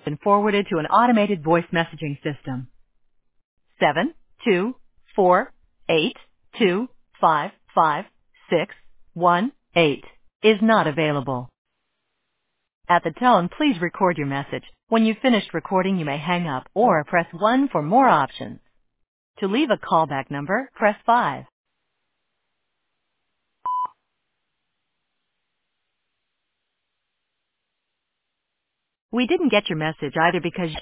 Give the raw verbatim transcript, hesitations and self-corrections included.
been forwarded to an automated voice messaging system. Seven two four eight two five five six one eight is not available. At the tone, please record your message. When you've finished recording, you may hang up or press one for more options. To leave a callback number, press five. We didn't get your message either because